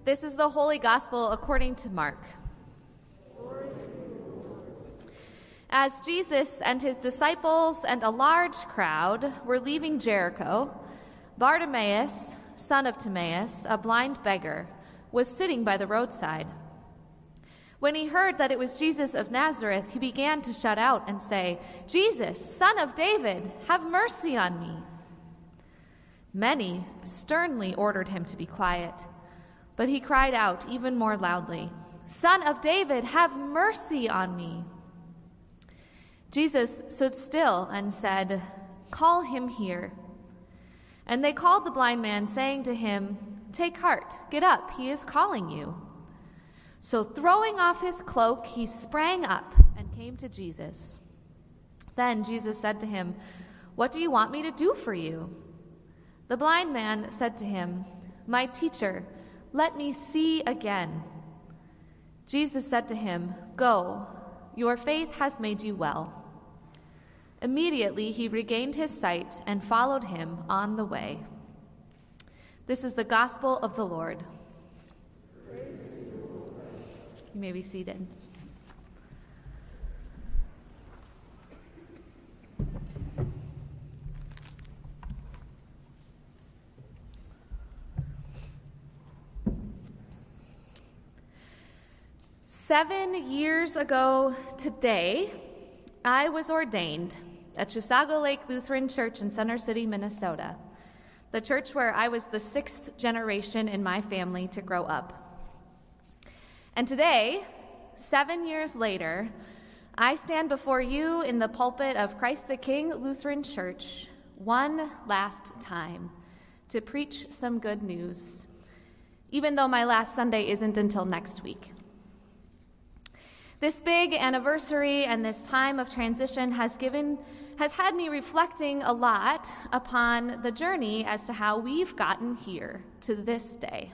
This is the Holy Gospel according to Mark. As Jesus and his disciples and a large crowd were leaving Jericho, Bartimaeus, son of Timaeus, a blind beggar, was sitting by the roadside. When he heard that it was Jesus of Nazareth, he began to shout out and say, "Jesus, Son of David, have mercy on me." Many sternly ordered him to be quiet, but he cried out even more loudly, "Son of David, have mercy on me." Jesus stood still and said, "Call him here." And they called the blind man, saying to him, "Take heart, get up, he is calling you." So throwing off his cloak, he sprang up and came to Jesus. Then Jesus said to him, "What do you want me to do for you?" The blind man said to him, "My teacher, let me see again." Jesus said to him, "Go, your faith has made you well." Immediately he regained his sight and followed him on the way. This is the gospel of the Lord. You may be seated. Seven years ago today, I was ordained at Chisago Lake Lutheran Church in Center City, Minnesota, the church where I was the sixth generation in my family to grow up. And today, 7 years later, I stand before you in the pulpit of Christ the King Lutheran Church one last time to preach some good news, even though my last Sunday isn't until next week. This big anniversary and this time of transition has had me reflecting a lot upon the journey as to how we've gotten here to this day.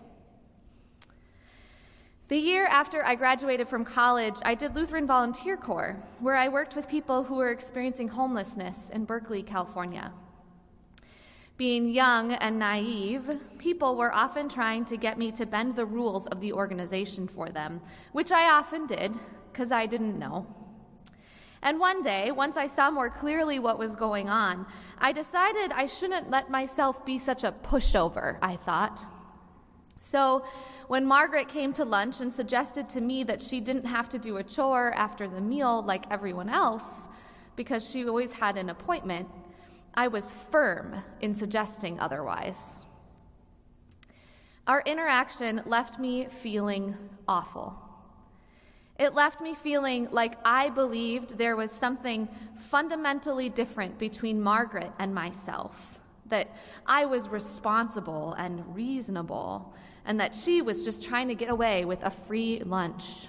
The year after I graduated from college, I did Lutheran Volunteer Corps, where I worked with people who were experiencing homelessness in Berkeley, California. Being young and naive, people were often trying to get me to bend the rules of the organization for them, which I often did, because I didn't know. And one day, once I saw more clearly what was going on, I decided I shouldn't let myself be such a pushover, I thought. So when Margaret came to lunch and suggested to me that she didn't have to do a chore after the meal like everyone else, because she always had an appointment, I was firm in suggesting otherwise. Our interaction left me feeling awful. It left me feeling like I believed there was something fundamentally different between Margaret and myself, that I was responsible and reasonable, and that she was just trying to get away with a free lunch.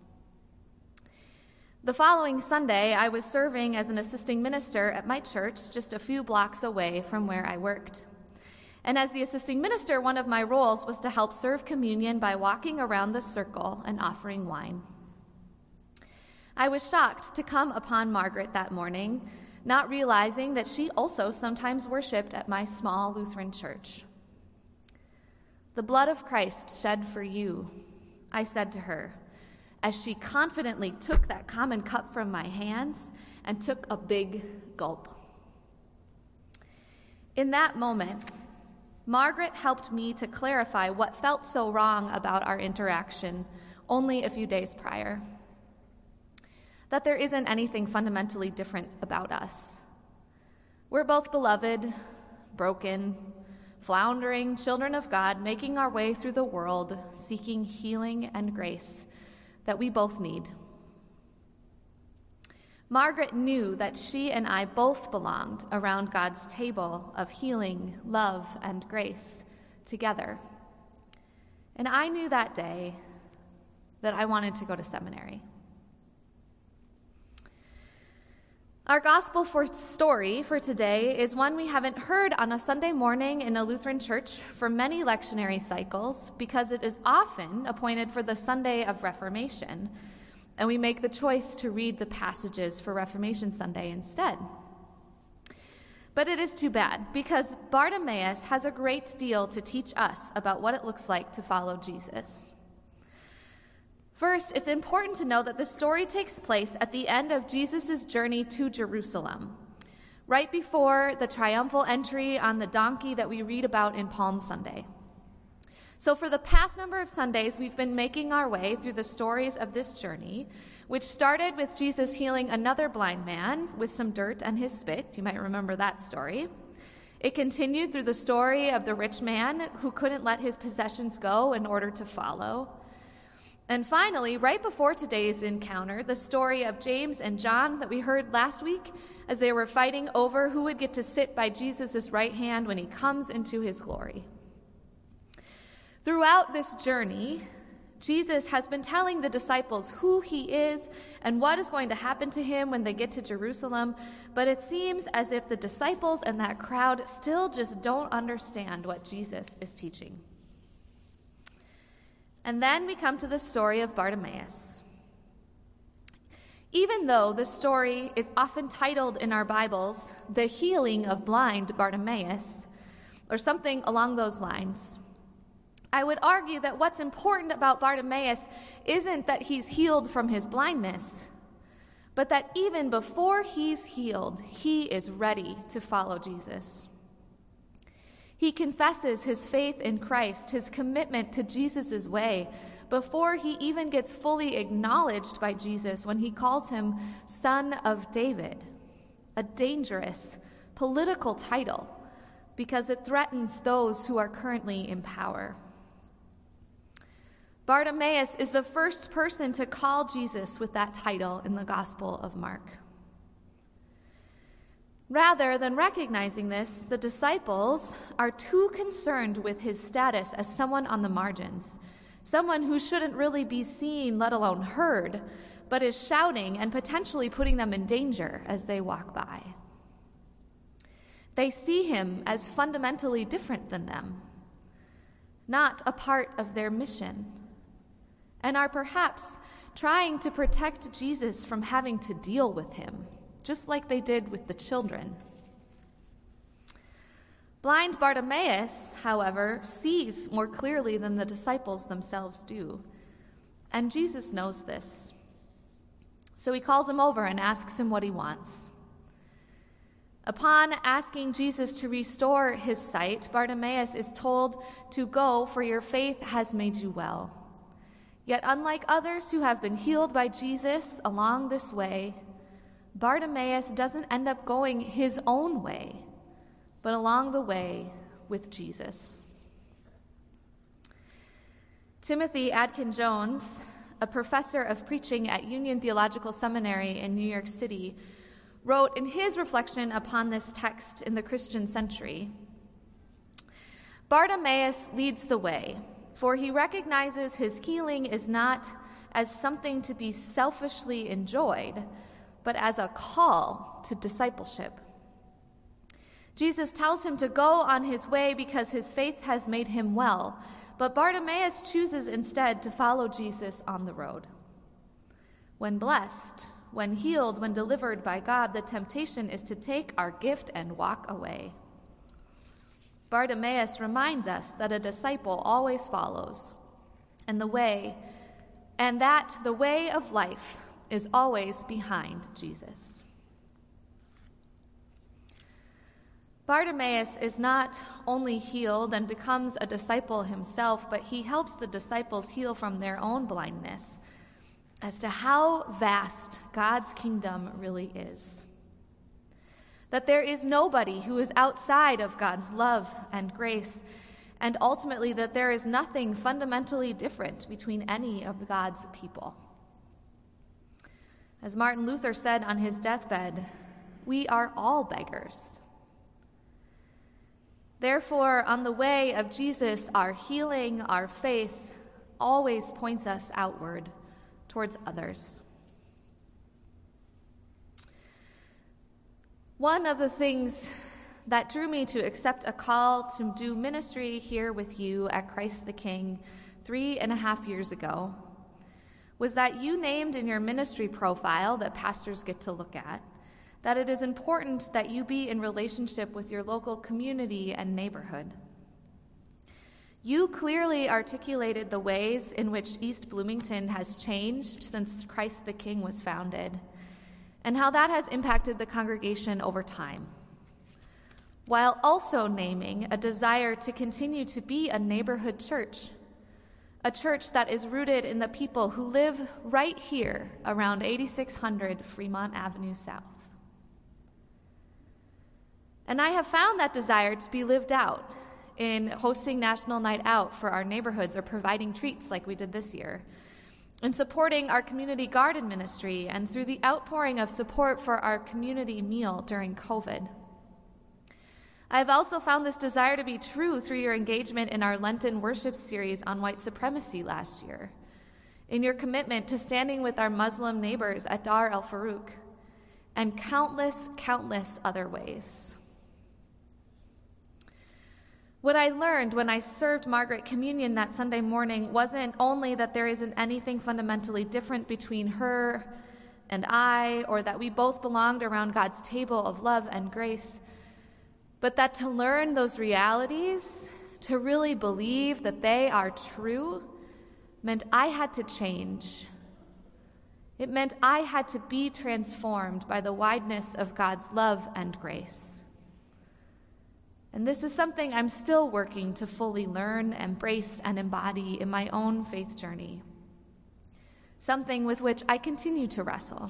The following Sunday, I was serving as an assisting minister at my church just a few blocks away from where I worked. And as the assisting minister, one of my roles was to help serve communion by walking around the circle and offering wine. I was shocked to come upon Margaret that morning, not realizing that she also sometimes worshiped at my small Lutheran church. "The blood of Christ shed for you," I said to her, as she confidently took that common cup from my hands and took a big gulp. In that moment, Margaret helped me to clarify what felt so wrong about our interaction only a few days prior. That there isn't anything fundamentally different about us. We're both beloved, broken, floundering children of God, making our way through the world, seeking healing and grace that we both need. Margaret knew that she and I both belonged around God's table of healing, love, and grace together. And I knew that day that I wanted to go to seminary. Our gospel story for today is one we haven't heard on a Sunday morning in a Lutheran church for many lectionary cycles because it is often appointed for the Sunday of Reformation, and we make the choice to read the passages for Reformation Sunday instead. But it is too bad, because Bartimaeus has a great deal to teach us about what it looks like to follow Jesus. First, it's important to know that the story takes place at the end of Jesus' journey to Jerusalem, right before the triumphal entry on the donkey that we read about in Palm Sunday. So for the past number of Sundays, we've been making our way through the stories of this journey, which started with Jesus healing another blind man with some dirt and his spit. You might remember that story. It continued through the story of the rich man who couldn't let his possessions go in order to follow. And finally, right before today's encounter, the story of James and John that we heard last week as they were fighting over who would get to sit by Jesus' right hand when he comes into his glory. Throughout this journey, Jesus has been telling the disciples who he is and what is going to happen to him when they get to Jerusalem, but it seems as if the disciples and that crowd still just don't understand what Jesus is teaching. And then we come to the story of Bartimaeus. Even though the story is often titled in our Bibles, The Healing of Blind Bartimaeus, or something along those lines, I would argue that what's important about Bartimaeus isn't that he's healed from his blindness, but that even before he's healed, he is ready to follow Jesus. He confesses his faith in Christ, his commitment to Jesus' way, before he even gets fully acknowledged by Jesus when he calls him Son of David, a dangerous political title because it threatens those who are currently in power. Bartimaeus is the first person to call Jesus with that title in the Gospel of Mark. Rather than recognizing this, the disciples are too concerned with his status as someone on the margins, someone who shouldn't really be seen, let alone heard, but is shouting and potentially putting them in danger as they walk by. They see him as fundamentally different than them, not a part of their mission, and are perhaps trying to protect Jesus from having to deal with him, just like they did with the children. Blind Bartimaeus, however, sees more clearly than the disciples themselves do, and Jesus knows this. So he calls him over and asks him what he wants. Upon asking Jesus to restore his sight, Bartimaeus is told to go, for your faith has made you well. Yet unlike others who have been healed by Jesus along this way, Bartimaeus doesn't end up going his own way, but along the way with Jesus. Timothy Adkin-Jones, a professor of preaching at Union Theological Seminary in New York City, wrote in his reflection upon this text in the Christian Century, Bartimaeus leads the way, for he recognizes his healing is not as something to be selfishly enjoyed, but as a call to discipleship. Jesus tells him to go on his way because his faith has made him well, but Bartimaeus chooses instead to follow Jesus on the road. When blessed, when healed, when delivered by God, the temptation is to take our gift and walk away. Bartimaeus reminds us that a disciple always follows, and that the way of life is always behind Jesus. Bartimaeus is not only healed and becomes a disciple himself, but he helps the disciples heal from their own blindness as to how vast God's kingdom really is. That there is nobody who is outside of God's love and grace, and ultimately that there is nothing fundamentally different between any of God's people. As Martin Luther said on his deathbed, we are all beggars. Therefore, on the way of Jesus, our healing, our faith, always points us outward towards others. One of the things that drew me to accept a call to do ministry here with you at Christ the King 3.5 years ago was that you named in your ministry profile that pastors get to look at that it is important that you be in relationship with your local community and neighborhood. You clearly articulated the ways in which East Bloomington has changed since Christ the King was founded, and how that has impacted the congregation over time, while also naming a desire to continue to be a neighborhood church, a church that is rooted in the people who live right here around 8600 Fremont Avenue South. And I have found that desire to be lived out in hosting National Night Out for our neighborhoods or providing treats like we did this year, in supporting our community garden ministry, and through the outpouring of support for our community meal during COVID. I have also found this desire to be true through your engagement in our Lenten worship series on white supremacy last year, in your commitment to standing with our Muslim neighbors at Dar el-Farouk, and countless, countless other ways. What I learned when I served Margaret communion that Sunday morning wasn't only that there isn't anything fundamentally different between her and I, or that we both belonged around God's table of love and grace, but that to learn those realities, to really believe that they are true, meant I had to change. It meant I had to be transformed by the wideness of God's love and grace. And this is something I'm still working to fully learn, embrace, and embody in my own faith journey, something with which I continue to wrestle.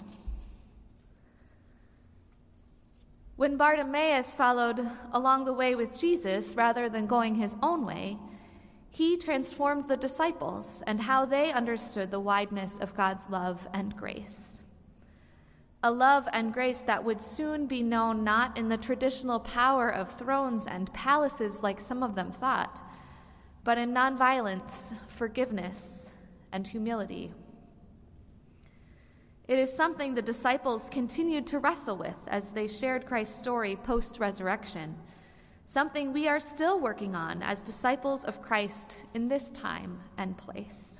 When Bartimaeus followed along the way with Jesus rather than going his own way, he transformed the disciples and how they understood the wideness of God's love and grace. A love and grace that would soon be known not in the traditional power of thrones and palaces like some of them thought, but in nonviolence, forgiveness, and humility. It is something the disciples continued to wrestle with as they shared Christ's story post-resurrection, something we are still working on as disciples of Christ in this time and place.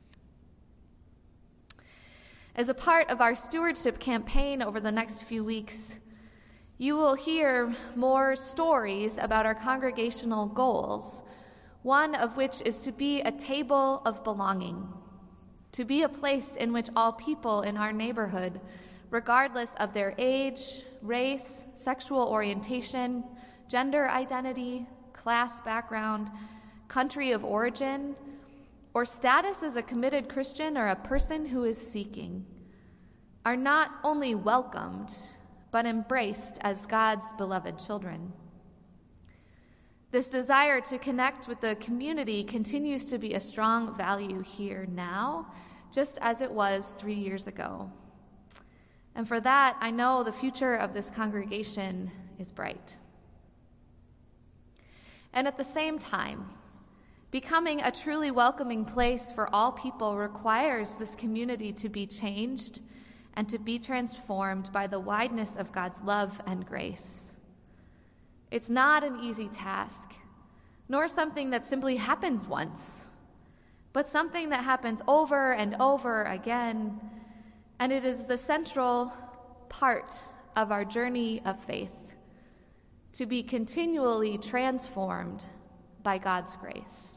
As a part of our stewardship campaign over the next few weeks, you will hear more stories about our congregational goals, one of which is to be a table of belonging, to be a place in which all people in our neighborhood, regardless of their age, race, sexual orientation, gender identity, class background, country of origin, or status as a committed Christian or a person who is seeking, are not only welcomed, but embraced as God's beloved children. This desire to connect with the community continues to be a strong value here now, just as it was 3 years ago. And for that, I know the future of this congregation is bright. And at the same time, becoming a truly welcoming place for all people requires this community to be changed and to be transformed by the wideness of God's love and grace. It's not an easy task, nor something that simply happens once, but something that happens over and over again, and it is the central part of our journey of faith, to be continually transformed by God's grace.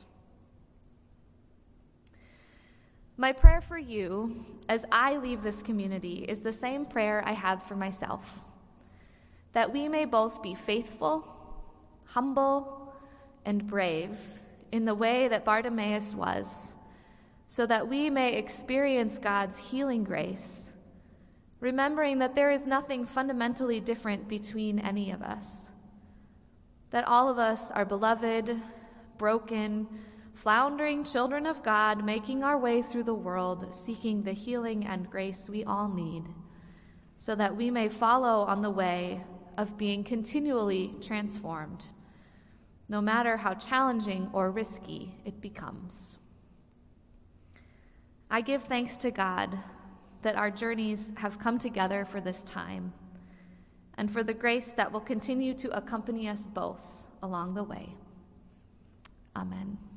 My prayer for you as I leave this community is the same prayer I have for myself, that we may both be faithful, humble, and brave in the way that Bartimaeus was, so that we may experience God's healing grace, remembering that there is nothing fundamentally different between any of us, that all of us are beloved, broken, floundering children of God, making our way through the world, seeking the healing and grace we all need, so that we may follow on the way of being continually transformed, no matter how challenging or risky it becomes. I give thanks to God that our journeys have come together for this time, and for the grace that will continue to accompany us both along the way. Amen.